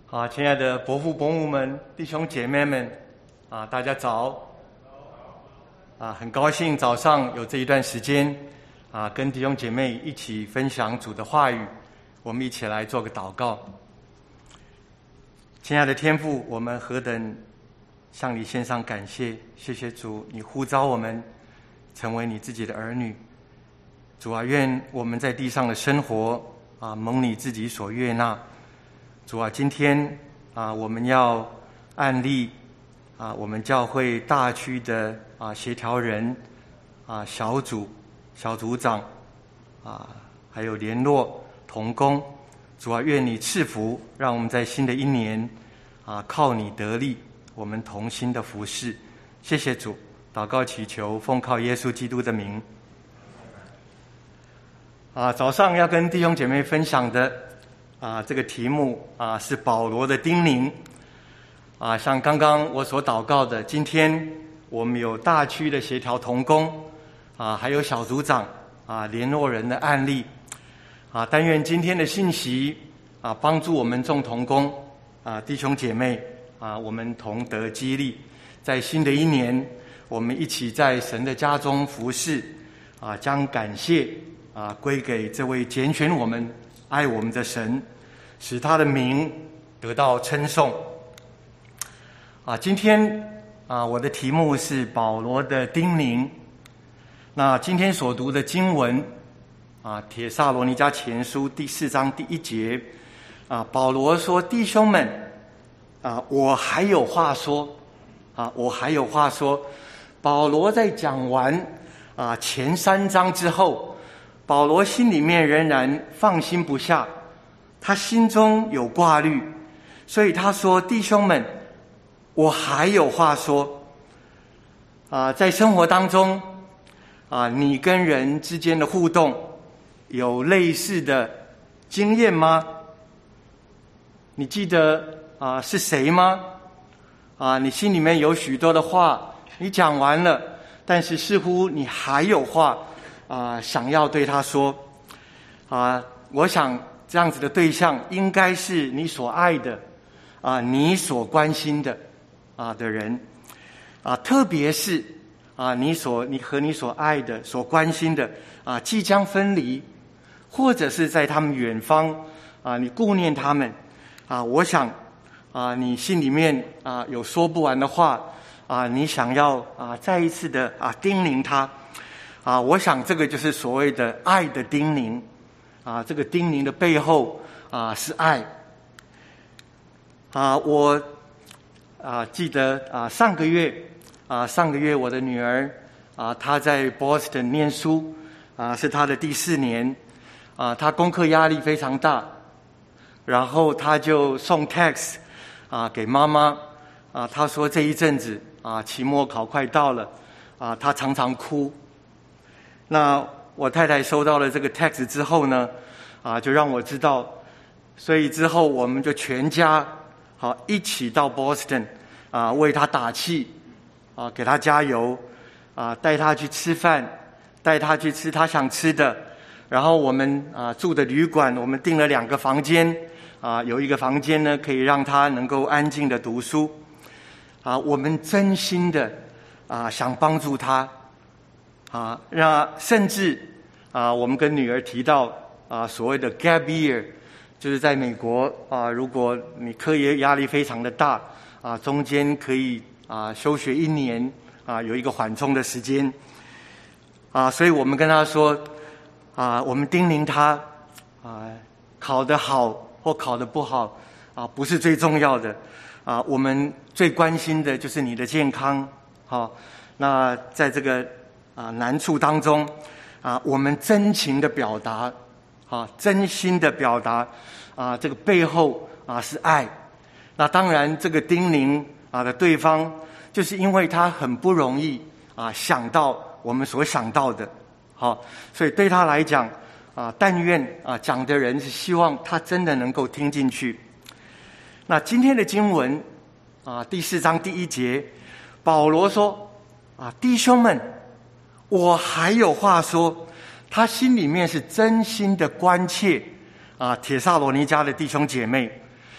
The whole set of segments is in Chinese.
亲爱的伯父伯母们、弟兄姐妹们，大家早！很高兴早上有这一段时间，跟弟兄姐妹一起分享主的话语。我们一起来做个祷告。亲爱的天父，我们何等向你献上感谢！谢谢主，你呼召我们成为你自己的儿女。主啊，愿我们在地上的生活蒙你自己所悦纳。主啊，今天我们要按立我们教会大区的协调人小组长还有联络同工。主啊，愿你赐福，让我们在新的一年靠你得力，我们同心的服侍。谢谢主，祷告祈求，奉靠耶稣基督的名。早上要跟弟兄姐妹分享的这个题目是保罗的叮咛像刚刚我所祷告的，今天我们有大区的协调同工还有小组长联络人的案例但愿今天的信息帮助我们众同工弟兄姐妹我们同得激励，在新的一年我们一起在神的家中服侍将感谢归给这位拣选我们爱我们的神，使他的名得到称颂今天我的题目是保罗的叮咛。那今天所读的经文帖撒罗尼迦前书第4章第1节保罗说：弟兄们我还有话说我还有话说。保罗在讲完前3章之后，保罗心里面仍然放心不下，他心中有挂虑，所以他说：弟兄们，我还有话说在生活当中你跟人之间的互动有类似的经验吗？你记得是谁吗？你心里面有许多的话你讲完了，但是似乎你还有话想要对他说我想这样子的对象应该是你所爱的你所关心的的人特别是你和你所爱的所关心的即将分离，或者是在他们远方你顾念他们我想你心里面有说不完的话你想要再一次的叮咛他我想这个就是所谓的爱的叮咛这个叮咛的背后是爱我记得上个月我的女儿她在 Boston 念书是她的第4年她功课压力非常大，然后她就送 text 给妈妈她说这一阵子期末考快到了她常常哭。那我太太收到了这个 text 之后呢就让我知道，所以之后我们就全家一起到 Boston为她打气给她加油带她去吃饭，带她去吃她想吃的。然后我们住的旅馆我们订了2个房间有一个房间呢可以让她能够安静的读书我们真心的想帮助她甚至我们跟女儿提到所谓的 gap year， 就是在美国如果你课业压力非常的大中间可以休学1年有一个缓冲的时间所以我们跟她说我们叮咛她考得好或考得不好不是最重要的我们最关心的就是你的健康那在这个难处当中我们真情的表达真心的表达这个背后是爱。那当然这个叮咛的对方就是因为他很不容易想到我们所想到的所以对他来讲但愿讲的人是希望他真的能够听进去。那今天的经文第4章第1节，保罗说弟兄们，我还有话说。他心里面是真心的关切帖撒罗尼迦的弟兄姐妹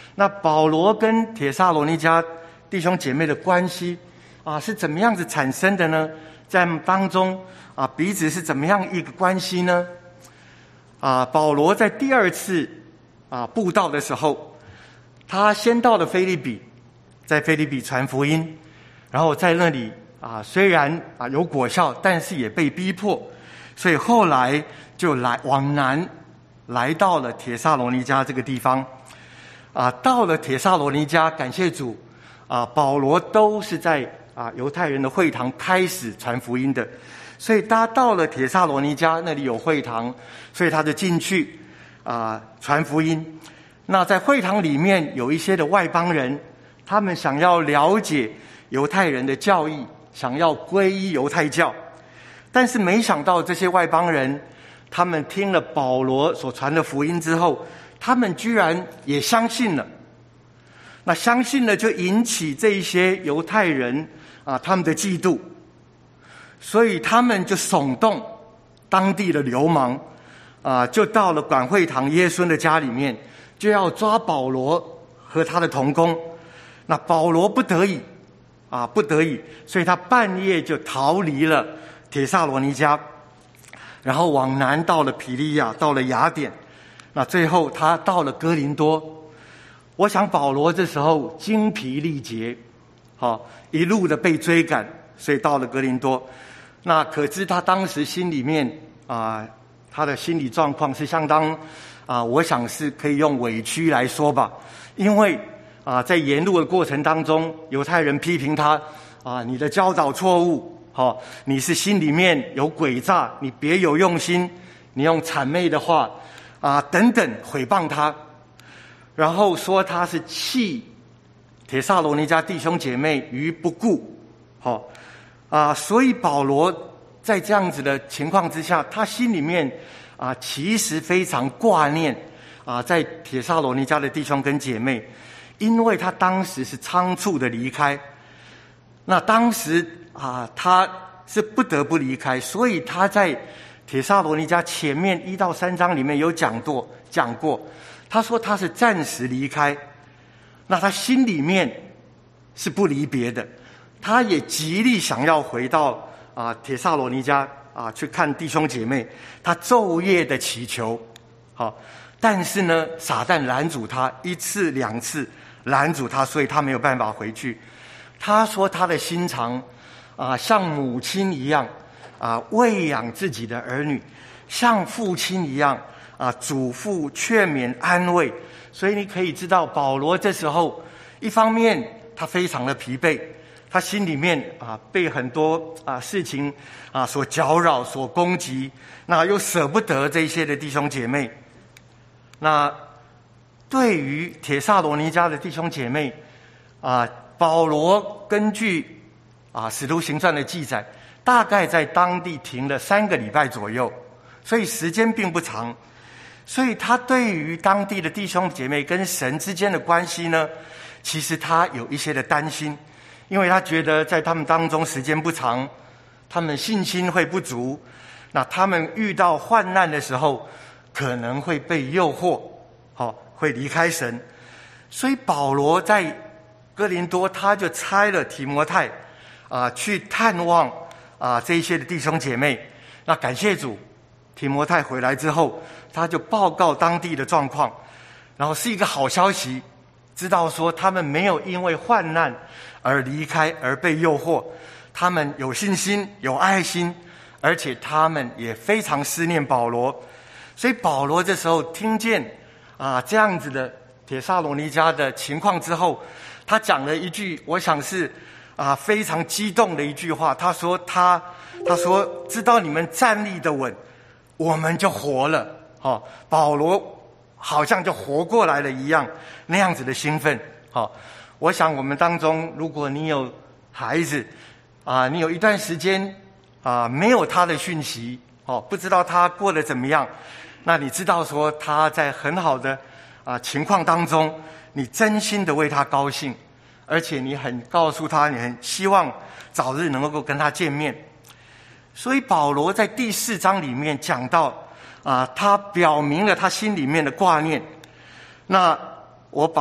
那保罗跟帖撒罗尼迦弟兄姐妹的关系是怎么样子产生的呢？在当中彼此是怎么样一个关系呢？保罗在第二次布道的时候，他先到了腓立比，在腓立比传福音，然后在那里虽然有果效，但是也被逼迫，所以后来就往南来到了帖撒罗尼迦这个地方。到了帖撒罗尼迦，感谢主保罗都是在犹太人的会堂开始传福音的，所以他到了帖撒罗尼迦，那里有会堂，所以他就进去传福音。那在会堂里面有一些的外邦人，他们想要了解犹太人的教义，想要皈依犹太教，但是没想到这些外邦人，他们听了保罗所传的福音之后，他们居然也相信了。那相信了就引起这一些犹太人他们的嫉妒，所以他们就耸动当地的流氓就到了管会堂耶孙的家里面，就要抓保罗和他的同工。那保罗不得已，所以他半夜就逃离了帖撒罗尼迦，然后往南到了庇利亚，到了雅典，那最后他到了哥林多。我想保罗这时候精疲力竭，一路的被追赶，所以到了哥林多。那可知他当时心里面他的心理状况是相当我想是可以用委屈来说吧，因为在沿路的过程当中，犹太人批评他你的教导错误，你是心里面有诡诈，你别有用心，你用谄媚的话等等毁谤他，然后说他是弃帖撒罗尼迦弟兄姐妹于不顾，所以保罗在这样子的情况之下，他心里面其实非常挂念在帖撒罗尼迦的弟兄跟姐妹，因为他当时是仓促的离开，那当时他是不得不离开，所以他在帖撒罗尼迦前面1到3章里面有讲过，他说他是暂时离开，那他心里面是不离别的，他也极力想要回到帖撒罗尼迦去看弟兄姐妹，他昼夜的祈求，但是呢，撒旦拦阻他1次2次拦阻他，所以他没有办法回去。他说他的心肠像母亲一样喂养自己的儿女，像父亲一样嘱咐劝勉安慰。所以你可以知道保罗这时候一方面他非常的疲惫，他心里面被很多事情所搅扰所攻击，那又舍不得这些的弟兄姐妹。那对于帖撒罗尼迦的弟兄姐妹保罗根据使徒行传的记载，大概在当地停了3个礼拜左右，所以时间并不长。所以他对于当地的弟兄姐妹跟神之间的关系呢，其实他有一些的担心，因为他觉得在他们当中时间不长，他们信心会不足，那他们遇到患难的时候可能会被诱惑，会离开神。所以保罗在哥林多，他就差了提摩太去探望这一些的弟兄姐妹。那感谢主，提摩太回来之后，他就报告当地的状况，然后是一个好消息，知道说他们没有因为患难而离开而被诱惑，他们有信心有爱心，而且他们也非常思念保罗。所以保罗这时候听见这样子的帖撒罗尼迦的情况之后，他讲了一句我想是非常激动的一句话。他说知道你们站立的稳，我们就活了。保罗好像就活过来了一样，那样子的兴奋。我想我们当中如果你有孩子你有一段时间没有他的讯息，不知道他过得怎么样，那你知道说他在很好的情况当中，你真心的为他高兴，而且你很告诉他你很希望早日能够跟他见面。所以保罗在第4章里面讲到他表明了他心里面的挂念。那我把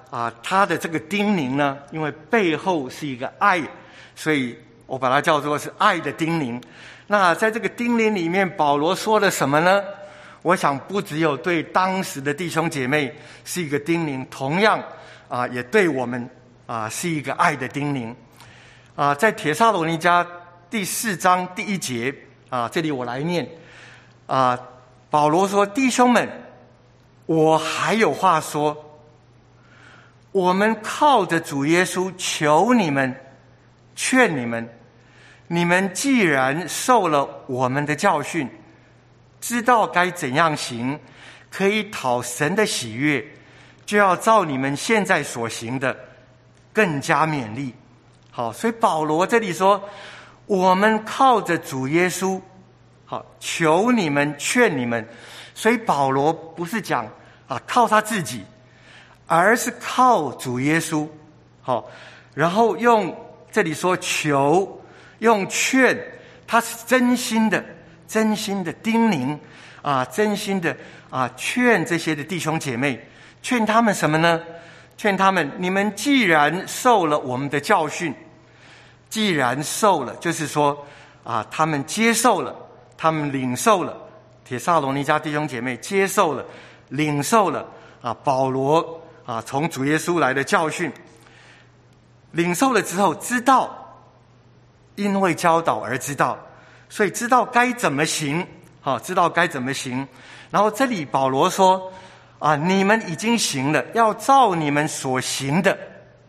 他的这个叮咛呢，因为背后是一个爱，所以我把它叫做是爱的叮咛。那在这个叮咛里面，保罗说了什么呢？我想不只有对当时的弟兄姐妹是一个叮咛，同样也对我们是一个爱的叮咛。在帖撒罗尼迦第4章第1节这里我来念保罗说：弟兄们，我还有话说，我们靠着主耶稣求你们，劝你们，你们既然受了我们的教训，知道该怎样行，可以讨神的喜悦，就要照你们现在所行的更加勉励。好，所以保罗这里说，我们靠着主耶稣，好，求你们，劝你们。所以保罗不是讲靠他自己，而是靠主耶稣。好，然后用这里说求，用劝，他是真心的叮咛真心的劝这些的弟兄姐妹，劝他们什么呢？劝他们，你们既然受了我们的教训，既然受了，就是说他们接受了，他们领受了，帖撒罗尼迦弟兄姐妹接受了，领受了保罗从主耶稣来的教训，领受了之后，知道，因为教导而知道，所以知道该怎么行，知道该怎么行。然后这里保罗说你们已经行了，要照你们所行的，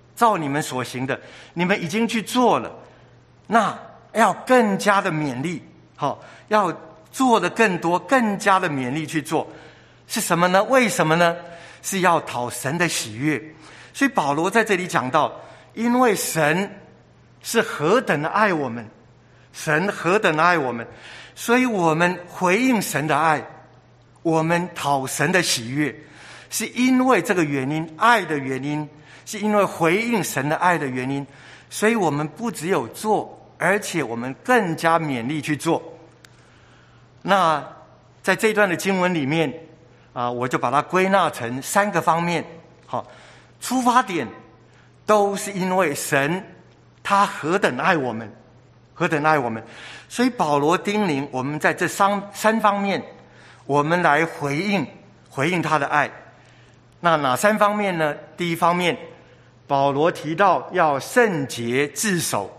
你们已经去做了，那要更加的勉励，要做的更多，更加的勉励去做。是什么呢？为什么呢？是要讨神的喜悦。所以保罗在这里讲到，因为神是何等的爱我们，神何等的爱我们，所以我们回应神的爱，我们讨神的喜悦，是因为这个原因，爱的原因，是因为回应神的爱的原因，所以我们不只有做，而且我们更加勉励去做。那在这一段的经文里面我就把它归纳成3个方面。好，出发点都是因为神他何等爱我们，所以保罗叮咛我们在这三方面，我们来回应他的爱。那哪3方面呢？第一方面，保罗提到要圣洁自守。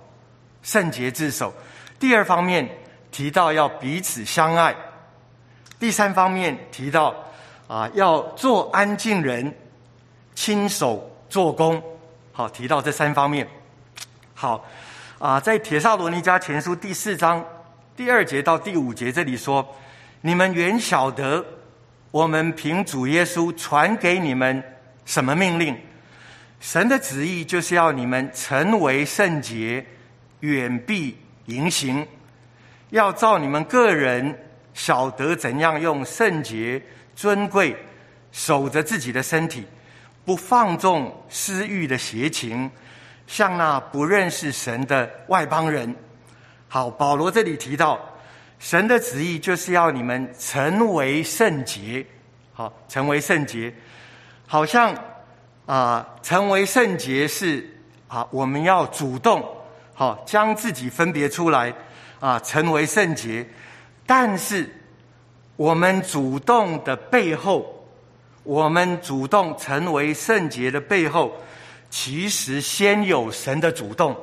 第2方面提到要彼此相爱。第3方面提到要做安静人，亲手做工。好，提到这3方面。好在帖撒罗尼迦前书第4章第2节到第5节这里说，你们原晓得我们凭主耶稣传给你们什么命令，神的旨意就是要你们成为圣洁，远避淫行，要照你们个人晓得怎样用圣洁尊贵守着自己的身体，不放纵私欲的邪情，像那不认识神的外邦人。好，保罗这里提到神的旨意就是要你们成为圣洁。好，成为圣洁，好像成为圣洁是我们要主动将自己分别出来成为圣洁。但是我们主动的背后，我们主动成为圣洁的背后，其实先有神的主动。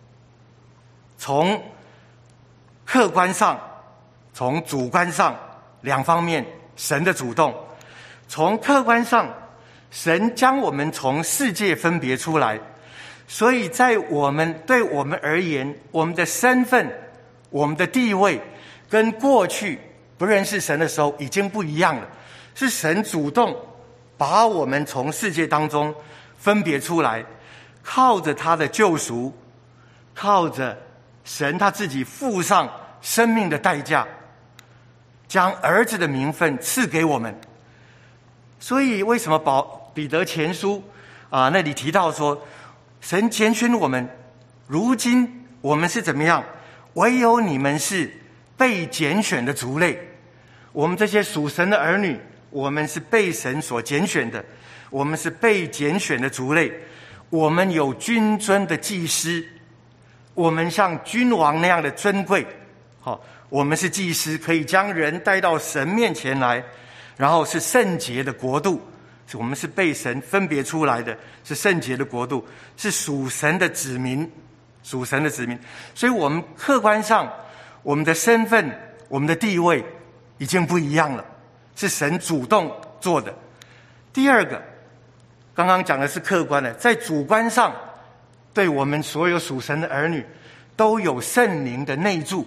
从客观上，从主观上2方面，神的主动。从客观上，神将我们从世界分别出来，所以对我们而言，我们的身份，我们的地位跟过去不认识神的时候已经不一样了。是神主动把我们从世界当中分别出来，靠着他的救赎，靠着神他自己付上生命的代价，将儿子的名分赐给我们。所以为什么彼得前书那里提到说，神拣选我们，如今我们是怎么样？唯有你们是被拣选的族类，我们这些属神的儿女， 我们是被神所拣选的，我们是被拣选的族类，我们有君尊的祭司，我们像君王那样的尊贵。好，我们是祭司，可以将人带到神面前来，然后是圣洁的国度，我们是被神分别出来的，是圣洁的国度，是属神的子民，属神的子民。所以我们客观上我们的身份，我们的地位已经不一样了，是神主动做的。第二个，刚刚讲的是客观的，在主观上，对我们所有属神的儿女都有圣灵的内住，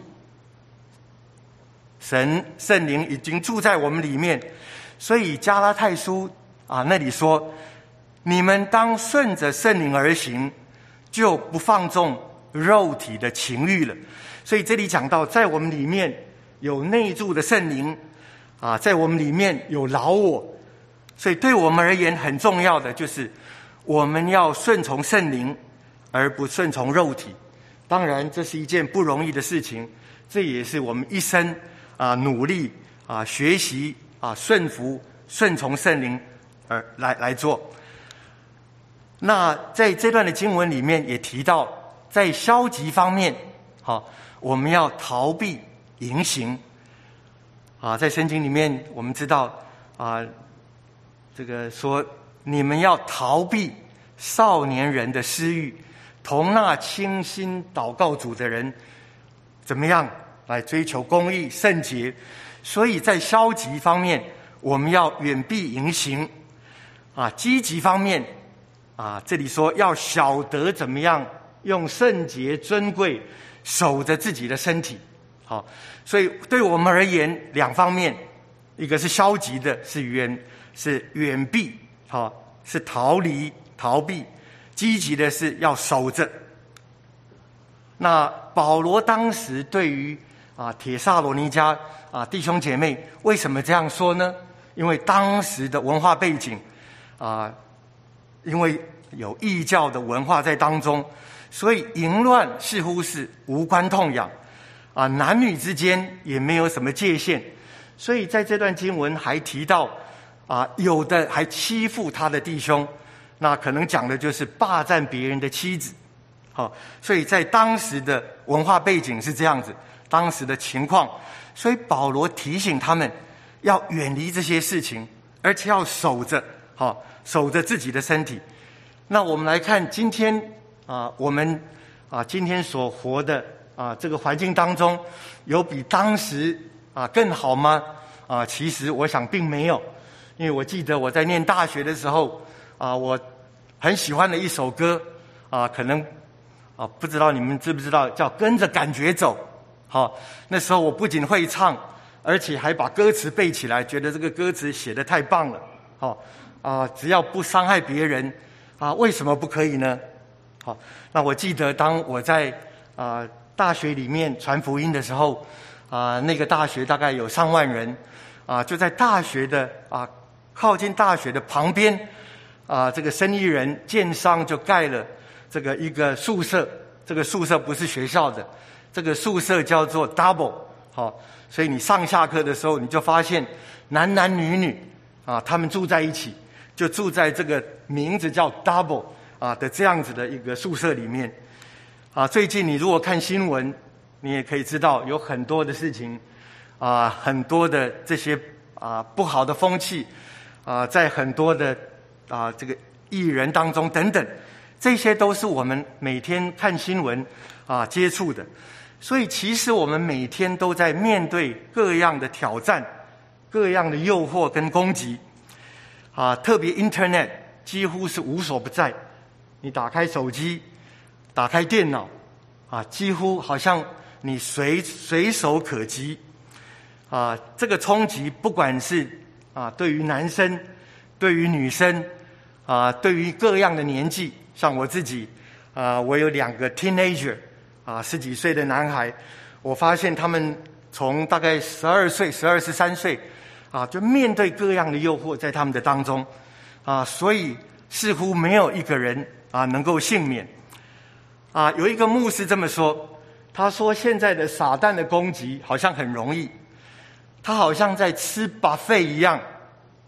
圣灵已经住在我们里面。所以加拉太书那里说，你们当顺着圣灵而行，就不放纵肉体的情欲了。所以这里讲到，在我们里面有内住的圣灵在我们里面有老我。所以对我们而言很重要的就是我们要顺从圣灵而不顺从肉体。当然这是一件不容易的事情，这也是我们一生努力学习顺服顺从圣灵而来做。那在这段的经文里面也提到，在消极方面我们要逃避淫行在圣经里面我们知道这个说，你们要逃避少年人的私欲，同那倾心祷告主的人怎么样来追求公义圣洁。所以在消极方面我们要远避淫行积极方面这里说要晓得怎么样用圣洁尊贵守着自己的身体。好，所以对我们而言两方面，一个是消极的，是远避是逃避；积极的是要守着。那保罗当时对于帖撒罗尼迦弟兄姐妹为什么这样说呢？因为当时的文化背景因为有异教的文化在当中，所以淫乱似乎是无关痛痒男女之间也没有什么界限。所以在这段经文还提到有的还欺负他的弟兄，那可能讲的就是霸占别人的妻子。所以在当时的文化背景是这样子，当时的情况，所以保罗提醒他们要远离这些事情，而且要守着自己的身体。那我们来看今天我们今天所活的这个环境当中，有比当时更好吗？其实我想并没有。因为我记得我在念大学的时候我很喜欢的一首歌可能不知道你们知不知道，叫跟着感觉走。那时候我不仅会唱，而且还把歌词背起来，觉得这个歌词写得太棒了。只要不伤害别人为什么不可以呢？那我记得当我在大学里面传福音的时候那个大学大概有上万人就在大学的靠近大学的旁边这个生意人建商就盖了这个一个宿舍，这个宿舍不是学校的，这个宿舍叫做 double。 所以你上下课的时候你就发现男男女女他们住在一起，就住在这个名字叫 double 的这样子的一个宿舍里面最近你如果看新闻，你也可以知道有很多的事情很多的这些不好的风气在很多的这个艺人当中等等，这些都是我们每天看新闻接触的。所以其实我们每天都在面对各样的挑战，各样的诱惑跟攻击特别 Internet 几乎是无所不在。你打开手机，打开电脑几乎好像你随手可及这个冲击不管是对于男生，对于女生对于各样的年纪，像我自己我有2个 teenager10几岁的男孩，我发现他们从大概12岁12、13岁就面对各样的诱惑在他们的当中所以似乎没有一个人能够幸免有一个牧师这么说，他说现在的撒旦的攻击好像很容易，他好像在吃 buffet 一样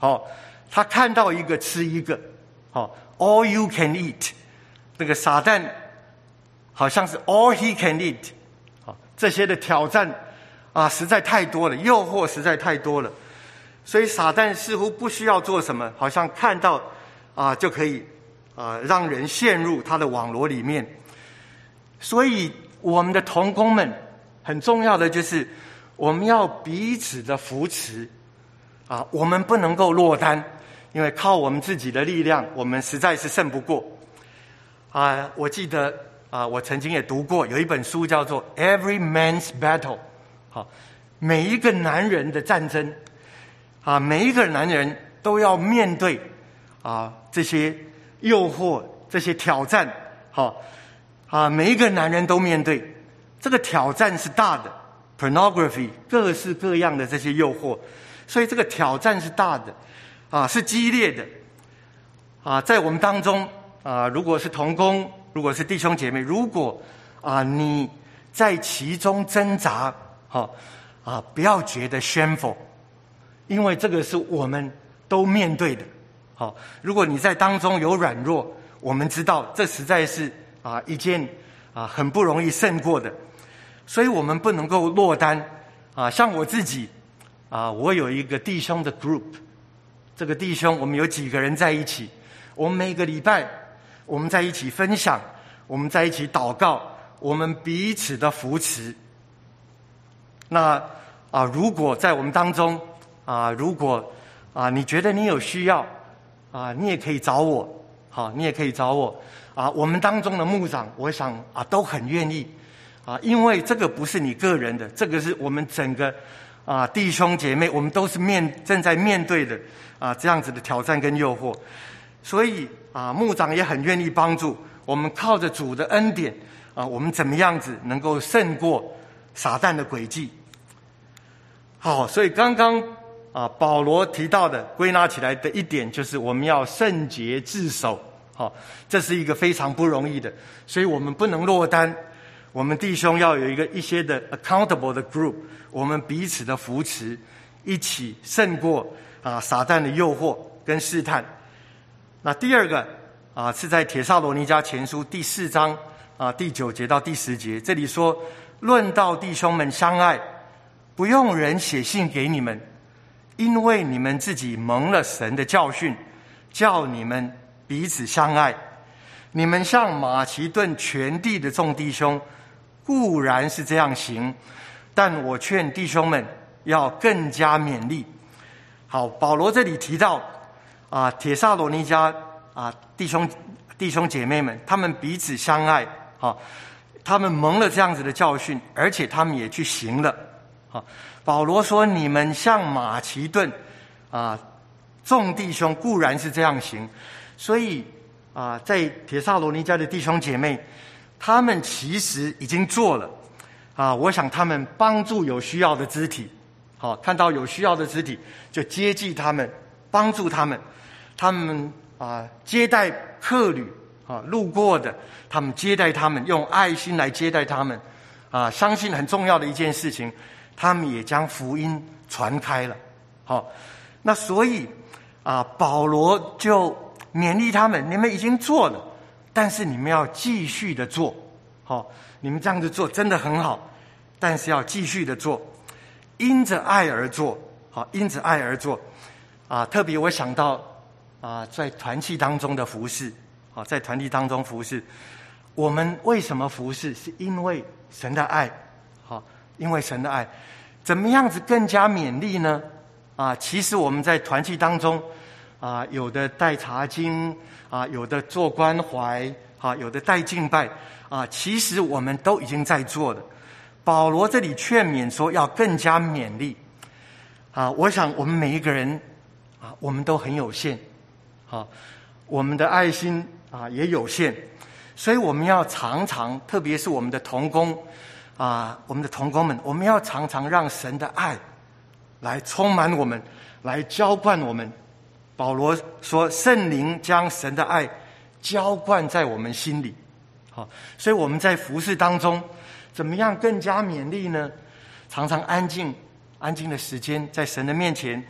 好，他看到一个吃一个，好 ，all you can eat， 那个撒旦好像是 all he can eat， 好，这些的挑战实在太多了，诱惑实在太多了，所以撒旦似乎不需要做什么，好像看到就可以让人陷入他的网罗里面。所以我们的同工们很重要的就是我们要彼此的扶持我们不能够落单，因为靠我们自己的力量我们实在是胜不过我记得我曾经也读过有一本书叫做 Every Man's Battle， 好，每一个男人的战争每一个男人都要面对这些诱惑这些挑战，好每一个男人都面对，这个挑战是大的 ，pornography 各式各样的这些诱惑，所以这个挑战是大的是激烈的在我们当中如果是同工，如果是弟兄姐妹，如果你在其中挣扎不要觉得shameful，因为这个是我们都面对的如果你在当中有软弱，我们知道这实在是一件很不容易胜过的，所以我们不能够落单像我自己我有一个弟兄的 group， 这个弟兄我们有几个人在一起，我们每个礼拜我们在一起分享，我们在一起祷告，我们彼此的扶持。那如果在我们当中如果你觉得你有需要你也可以找我你也可以找我我们当中的牧长我想都很愿意因为这个不是你个人的，这个是我们整个弟兄姐妹，我们都是正在面对的这样子的挑战跟诱惑，所以牧长也很愿意帮助我们，靠着主的恩典我们怎么样子能够胜过撒旦的诡计。好，所以刚刚保罗提到的归纳起来的一点就是我们要圣洁自守这是一个非常不容易的，所以我们不能落单，我们弟兄要有一些的 accountable 的 group， 我们彼此的扶持，一起胜过撒旦的诱惑跟试探。那第二个是在帖撒罗尼迦前书第4章第9节到第10节，这里说，论到弟兄们相爱，不用人写信给你们，因为你们自己蒙了神的教训，叫你们彼此相爱。你们像马其顿全地的众弟兄固然是这样行，但我劝弟兄们要更加勉励。好，保罗这里提到帖撒罗尼迦弟兄姐妹们，他们彼此相爱他们蒙了这样子的教训，而且他们也去行了保罗说，你们像马其顿众弟兄固然是这样行，所以在帖撒罗尼迦的弟兄姐妹，他们其实已经做了我想他们帮助有需要的肢体看到有需要的肢体就接济他们，帮助他们，他们接待客旅路过的，他们接待他们，用爱心来接待他们相信很重要的一件事情，他们也将福音传开了那所以保罗就勉励他们，你们已经做了，但是你们要继续的做你们这样子做真的很好，但是要继续的做，因着爱而做因着爱而做特别我想到在团契当中的服事在团体当中服事，我们为什么服事？是因为神的爱因为神的爱，怎么样子更加勉励呢其实我们在团契当中有的带查经有的做关怀有的带敬拜其实我们都已经在做了。保罗这里劝勉说要更加勉励我想我们每一个人我们都很有限我们的爱心也有限，所以我们要常常，特别是我们的同工我们的同工们，我们要常常让神的爱来充满我们，来浇灌我们。保罗说，圣灵将神的爱浇灌在我们心里所以我们在服事当中怎么样更加勉励呢？常常安静的时间在神的面前，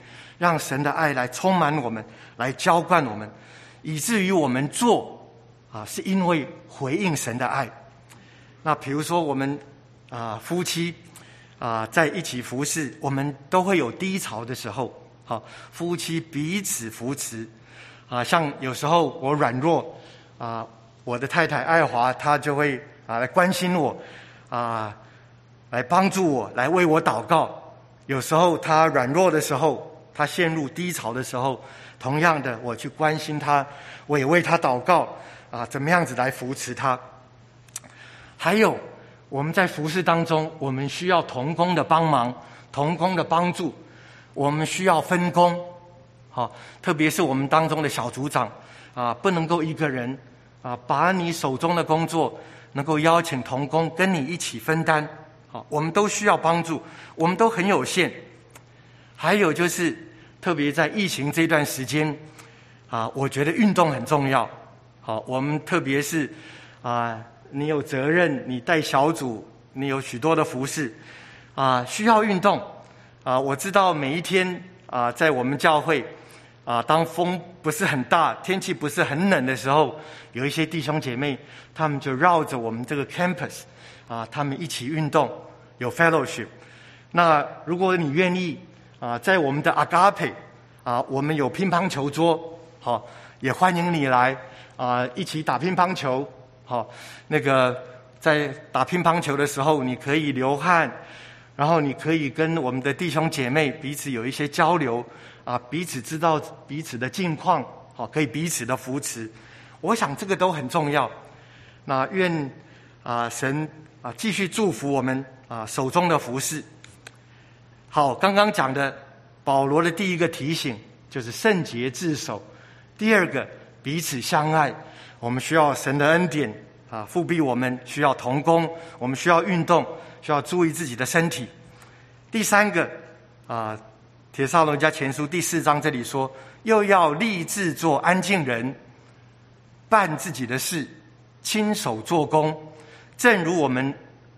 让神的爱来充满我们，来浇灌我们，以至于我们做是因为回应神的爱。那比如说我们夫妻在一起服侍，我们都会有低潮的时候，夫妻彼此扶持像有时候我软弱我的太太爱华她就会来关心我来帮助我，来为我祷告。有时候她软弱的时候，她陷入低潮的时候，同样的我去关心她，我也为她祷告怎么样子来扶持她。还有我们在服事当中，我们需要同工的帮忙，同工的帮助，我们需要分工特别是我们当中的小组长不能够一个人把你手中的工作能够邀请同工跟你一起分担我们都需要帮助，我们都很有限。还有就是特别在疫情这段时间我觉得运动很重要我们特别是你有责任，你带小组，你有许多的服事需要运动我知道每一天在我们教会当风不是很大，天气不是很冷的时候，有一些弟兄姐妹他们就绕着我们这个 campus他们一起运动，有 fellowship。 那如果你愿意在我们的 Agape我们有乒乓球桌也欢迎你来一起打乒乓球那个在打乒乓球的时候你可以流汗，然后你可以跟我们的弟兄姐妹彼此有一些交流彼此知道彼此的近况可以彼此的扶持，我想这个都很重要。那愿神继续祝福我们手中的服事。好，刚刚讲的保罗的第一个提醒就是圣洁自守，第二个彼此相爱，我们需要神的恩典复庇我们，需要同工，我们需要运动，需要注意自己的身体。第三个帖撒罗尼迦前书第4章这里说，又要立志做安静人，办自己的事，亲手做工，正如我们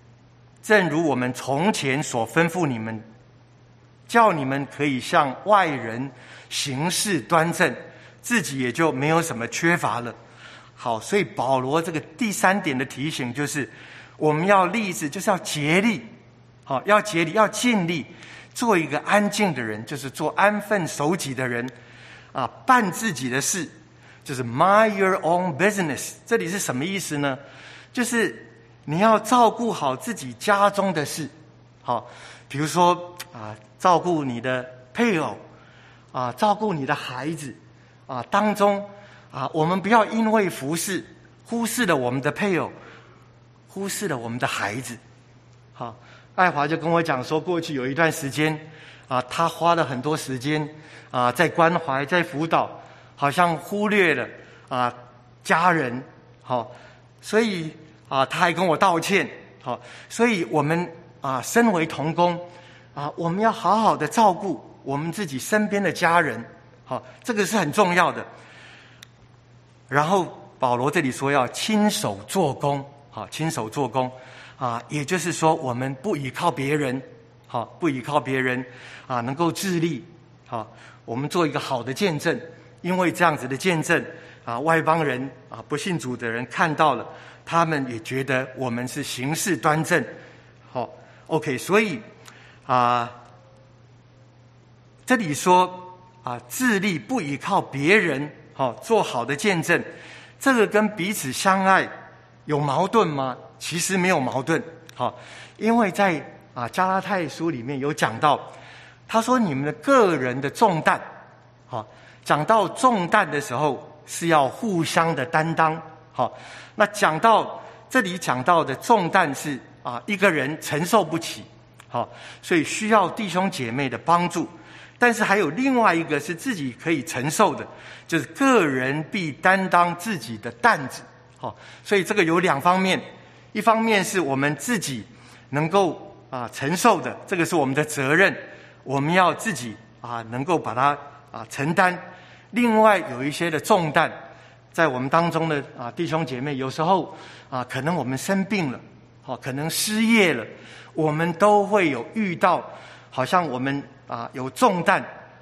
从前所吩咐你们，叫你们可以向外人行事端正，自己也就没有什么缺乏了。好，所以保罗这个第3点的提醒就是我们要立志，就是要竭力要竭力，要尽力做一个安静的人，就是做安分守己的人办自己的事，就是 mind your own business。 这里是什么意思呢？就是你要照顾好自己家中的事比如说照顾你的配偶照顾你的孩子当中我们不要因为服事忽视了我们的配偶，忽视了我们的孩子。爱华就跟我讲说，过去有一段时间他花了很多时间在关怀，在辅导，好像忽略了家人所以他还跟我道歉所以我们身为同工我们要好好的照顾我们自己身边的家人这个是很重要的。然后保罗这里说要亲手做工亲手做工也就是说我们不依靠别人不依靠别人能够自立我们做一个好的见证，因为这样子的见证外邦人不信主的人看到了，他们也觉得我们是行事端正OK。 所以这里说自立不依靠别人做好的见证，这个跟彼此相爱有矛盾吗？其实没有矛盾因为在加拉太书里面有讲到，他说你们的个人的重担讲到重担的时候是要互相的担当那讲到这里讲到的重担是一个人承受不起所以需要弟兄姐妹的帮助。但是还有另外一个是自己可以承受的，就是个人必担当自己的担子所以这个有2方面，一方面是我们自己能够承受的，这个是我们的责任，我们要自己能够把它承担。另外有一些的重担，在我们当中的弟兄姐妹，有时候可能我们生病了可能失业了，我们都会有遇到好像我们有重担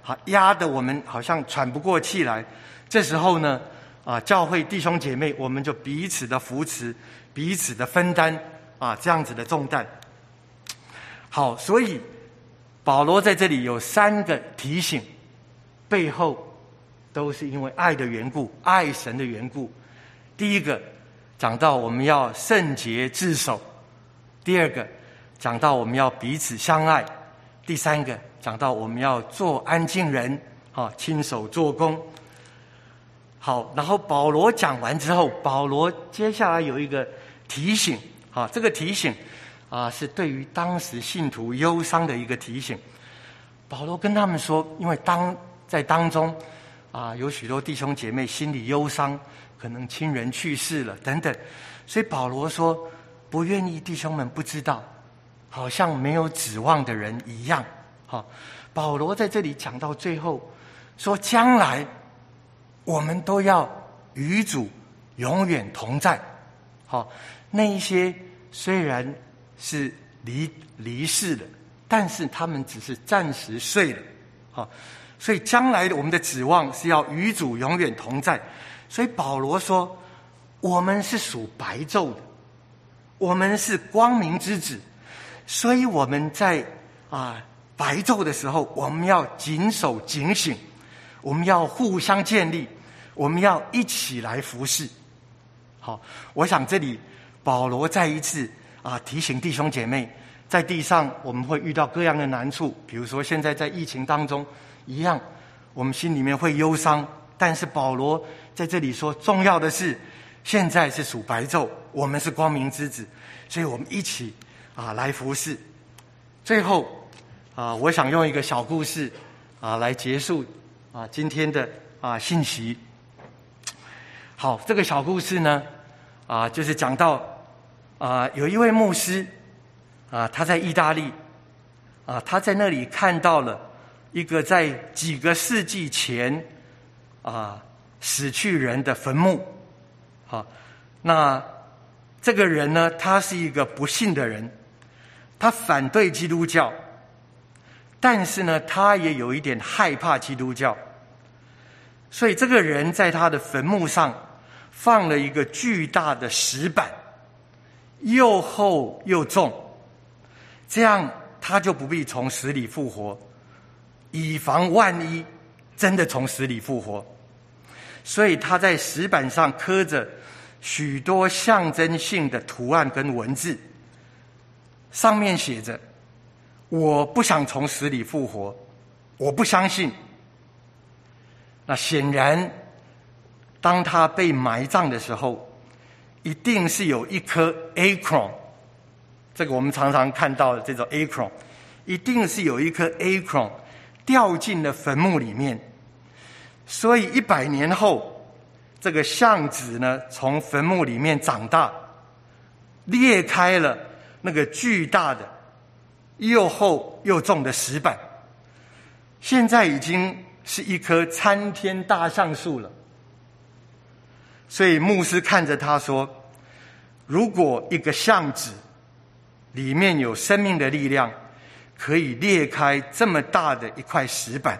压得我们好像喘不过气来。这时候呢，教会弟兄姐妹，我们就彼此的扶持，彼此的分担这样子的重担。好，所以保罗在这里有3个提醒，背后都是因为爱的缘故，爱神的缘故。第一个讲到我们要圣洁自守，第二个讲到我们要彼此相爱，第三个讲到我们要做安静人，亲手做工。好，然后保罗讲完之后，保罗接下来有一个提醒，这个提醒是对于当时信徒忧伤的一个提醒。保罗跟他们说，因为在当中有许多弟兄姐妹心里忧伤，可能亲人去世了等等，所以保罗说不愿意弟兄们不知道，好像没有指望的人一样。保罗在这里讲到最后说，将来我们都要与主永远同在。那一些虽然是离世了，但是他们只是暂时睡了。所以将来我们的指望是要与主永远同在。所以保罗说，我们是属白昼的，我们是光明之子，所以我们在白昼的时候，我们要谨守警醒，我们要互相建立，我们要一起来服侍。好，我想这里保罗再一次提醒弟兄姐妹，在地上我们会遇到各样的难处，比如说现在在疫情当中一样，我们心里面会忧伤，但是保罗在这里说，重要的是现在是属白昼，我们是光明之子，所以我们一起来服侍。最后我想用一个小故事来结束今天的信息。好，这个小故事呢就是讲到有一位牧师他在意大利他在那里看到了一个在几个世纪前死去人的坟墓。那这个人呢，他是一个不信的人，他反对基督教，但是呢他也有一点害怕基督教，所以这个人在他的坟墓上放了一个巨大的石板，又厚又重，这样他就不必从死里复活，以防万一真的从死里复活。所以他在石板上刻着许多象征性的图案跟文字，上面写着，我不想从死里复活，我不相信。那显然当他被埋葬的时候，一定是有一颗 acorn， 这个我们常常看到的这种 acorn， 一定是有一颗 acorn 掉进了坟墓里面。所以100年后，这个橡子呢从坟墓里面长大，裂开了那个巨大的又厚又重的石板，现在已经是一棵参天大橡树了。所以牧师看着他说，如果一个橡子里面有生命的力量，可以裂开这么大的一块石板，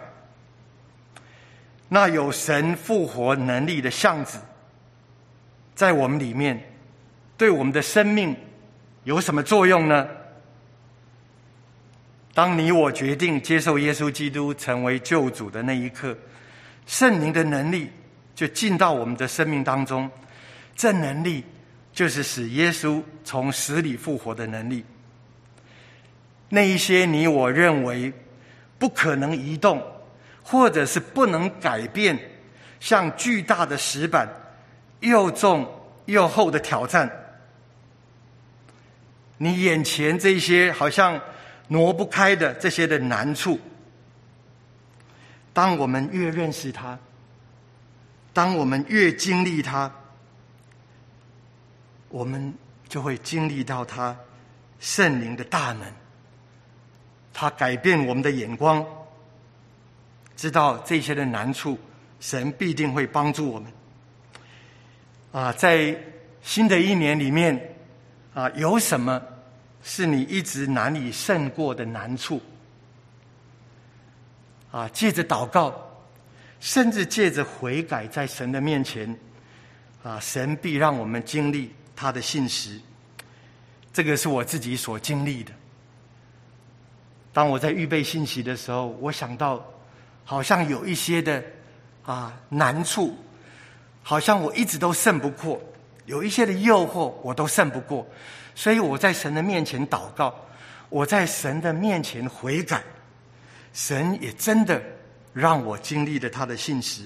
那有神复活能力的橡子在我们里面，对我们的生命有什么作用呢？当你我决定接受耶稣基督成为救主的那一刻，圣灵的能力就进到我们的生命当中，这能力就是使耶稣从死里复活的能力。那一些你我认为不可能移动或者是不能改变，像巨大的石板，又重又厚的挑战，你眼前这些好像挪不开的这些的难处，当我们越认识他，当我们越经历他，我们就会经历到他圣灵的大能，他改变我们的眼光，知道这些的难处，神必定会帮助我们。在新的一年里面有什么是你一直难以胜过的难处？ 借着祷告，甚至借着悔改，在神的面前，神必让我们经历他的信实。这个是我自己所经历的。当我在预备信息的时候，我想到好像有一些的难处，好像我一直都胜不过，有一些的诱惑我都胜不过，所以我在神的面前祷告，我在神的面前悔改，神也真的让我经历了他的信实。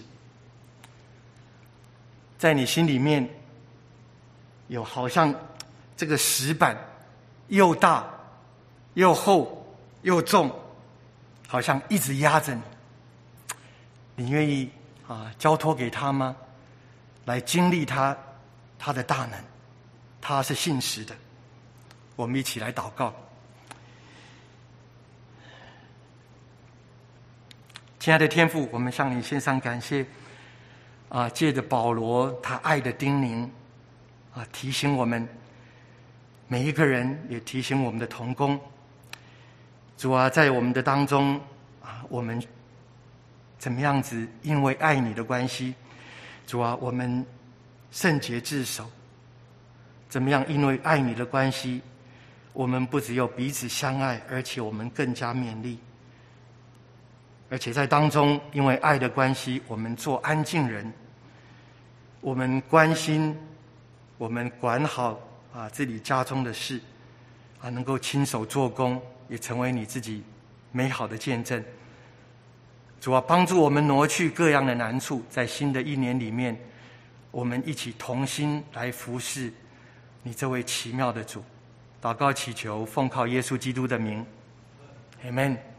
在你心里面有好像这个石板又大又厚又重，好像一直压着你，你愿意交托给他吗？来经历他的大能，他是信实的。我们一起来祷告。亲爱的天父，我们向你献上感谢，借着保罗他爱的叮咛，提醒我们每一个人，也提醒我们的同工。主啊，在我们的当中，我们怎么样子因为爱你的关系，主啊，我们圣洁自守，怎么样因为爱你的关系，我们不只有彼此相爱，而且我们更加勉励。而且在当中，因为爱的关系，我们做安静人，我们关心，我们管好自己家中的事，能够亲手做工，也成为你自己美好的见证。主啊，帮助我们挪去各样的难处，在新的一年里面，我们一起同心来服侍你这位奇妙的主。祷告祈求，奉靠耶稣基督的名， Amen。